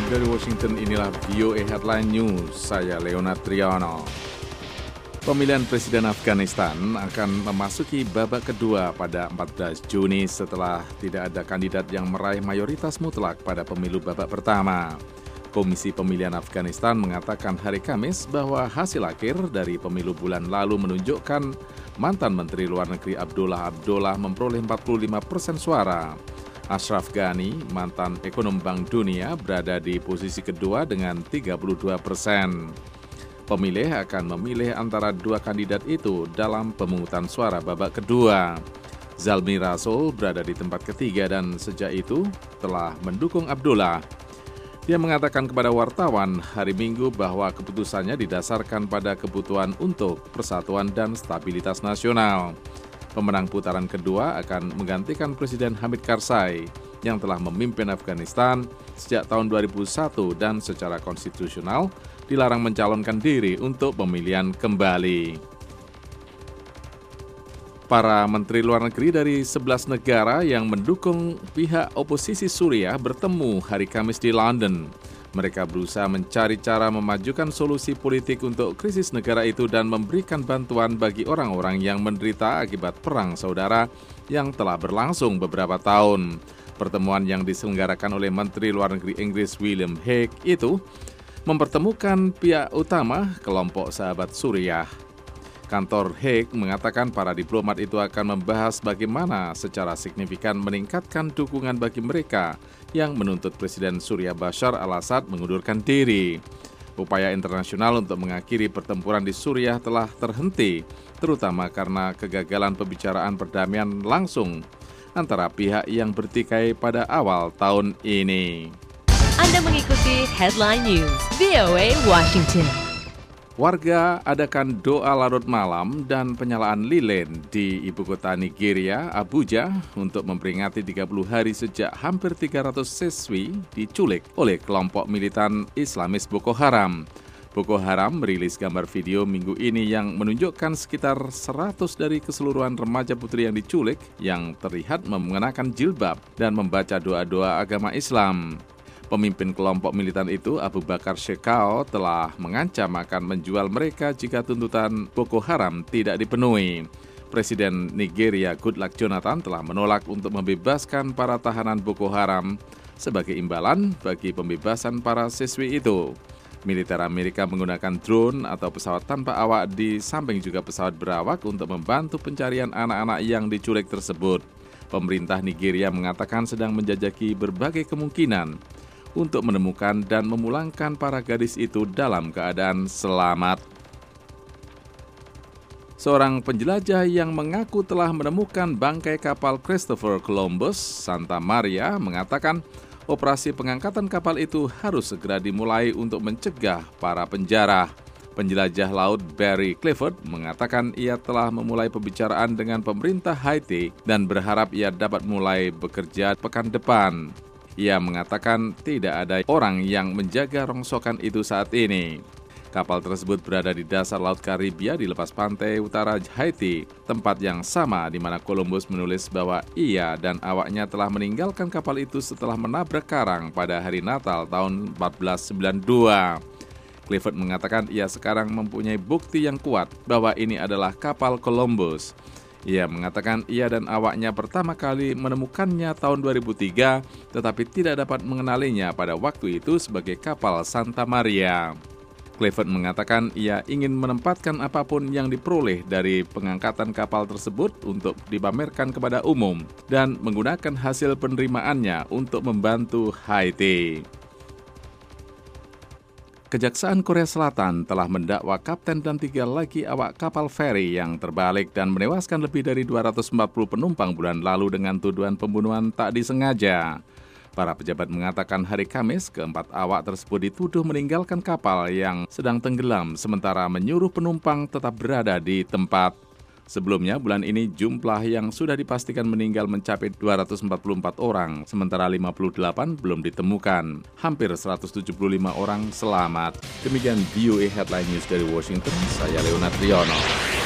Dari Washington, inilah VOA Headline News, saya Leonard Triono. Pemilihan Presiden Afghanistan akan memasuki babak kedua pada 14 Juni setelah tidak ada kandidat yang meraih mayoritas mutlak pada pemilu babak pertama. Komisi Pemilihan Afghanistan mengatakan hari Kamis bahwa hasil akhir dari pemilu bulan lalu menunjukkan mantan Menteri Luar Negeri Abdullah Abdullah memperoleh 45% suara. Ashraf Ghani, mantan ekonom Bank Dunia, berada di posisi kedua dengan 32%. Pemilih akan memilih antara dua kandidat itu dalam pemungutan suara babak kedua. Zalmi Rasul berada di tempat ketiga dan sejak itu telah mendukung Abdullah. Dia mengatakan kepada wartawan hari Minggu bahwa keputusannya didasarkan pada kebutuhan untuk persatuan dan stabilitas nasional. Pemenang putaran kedua akan menggantikan Presiden Hamid Karzai yang telah memimpin Afghanistan sejak tahun 2001 dan secara konstitusional dilarang mencalonkan diri untuk pemilihan kembali. Para menteri luar negeri dari 11 negara yang mendukung pihak oposisi Suriah bertemu hari Kamis di London. Mereka berusaha mencari cara memajukan solusi politik untuk krisis negara itu dan memberikan bantuan bagi orang-orang yang menderita akibat perang saudara yang telah berlangsung beberapa tahun. Pertemuan yang diselenggarakan oleh Menteri Luar Negeri Inggris William Hague itu mempertemukan pihak utama kelompok sahabat Suriah. Kantor Hague mengatakan para diplomat itu akan membahas bagaimana secara signifikan meningkatkan dukungan bagi mereka yang menuntut Presiden Suriah Bashar al-Assad mengundurkan diri. Upaya internasional untuk mengakhiri pertempuran di Suriah telah terhenti, terutama karena kegagalan pembicaraan perdamaian langsung antara pihak yang bertikai pada awal tahun ini. Anda mengikuti Headline News, VOA Washington. Warga adakan doa larut malam dan penyalaan lilin di ibu kota Nigeria, Abuja, untuk memperingati 30 hari sejak hampir 300 siswi diculik oleh kelompok militan Islamis Boko Haram. Boko Haram merilis gambar video minggu ini yang menunjukkan sekitar 100 dari keseluruhan remaja putri yang diculik yang terlihat mengenakan jilbab dan membaca doa-doa agama Islam. Pemimpin kelompok militan itu, Abu Bakar Shekau, telah mengancam akan menjual mereka jika tuntutan Boko Haram tidak dipenuhi. Presiden Nigeria Goodluck Jonathan telah menolak untuk membebaskan para tahanan Boko Haram sebagai imbalan bagi pembebasan para siswi itu. Militer Amerika menggunakan drone atau pesawat tanpa awak di samping juga pesawat berawak untuk membantu pencarian anak-anak yang diculik tersebut. Pemerintah Nigeria mengatakan sedang menjajaki berbagai kemungkinan untuk menemukan dan memulangkan para gadis itu dalam keadaan selamat. Seorang penjelajah yang mengaku telah menemukan bangkai kapal Christopher Columbus Santa Maria mengatakan operasi pengangkatan kapal itu harus segera dimulai untuk mencegah para penjara. Penjelajah laut Barry Clifford mengatakan ia telah memulai pembicaraan dengan pemerintah Haiti dan berharap ia dapat mulai bekerja pekan depan. Ia mengatakan tidak ada orang yang menjaga rongsokan itu saat ini. Kapal tersebut berada di dasar Laut Karibia di lepas pantai utara Haiti, tempat yang sama di mana Columbus menulis bahwa ia dan awaknya telah meninggalkan kapal itu setelah menabrak karang pada hari Natal tahun 1492. Clifford mengatakan ia sekarang mempunyai bukti yang kuat bahwa ini adalah kapal Columbus. Ia mengatakan ia dan awaknya pertama kali menemukannya tahun 2003, tetapi tidak dapat mengenalinya pada waktu itu sebagai kapal Santa Maria. Clifford mengatakan ia ingin menempatkan apapun yang diperoleh dari pengangkatan kapal tersebut untuk dipamerkan kepada umum dan menggunakan hasil penerimaannya untuk membantu Haiti. Kejaksaan Korea Selatan telah mendakwa kapten dan 3 lagi awak kapal feri yang terbalik dan menewaskan lebih dari 240 penumpang bulan lalu dengan tuduhan pembunuhan tak disengaja. Para pejabat mengatakan hari Kamis, keempat awak tersebut dituduh meninggalkan kapal yang sedang tenggelam sementara menyuruh penumpang tetap berada di tempat. Sebelumnya, bulan ini jumlah yang sudah dipastikan meninggal mencapai 244 orang, sementara 58 belum ditemukan. Hampir 175 orang selamat. Demikian VOA Headline News dari Washington, saya Leonard Triono.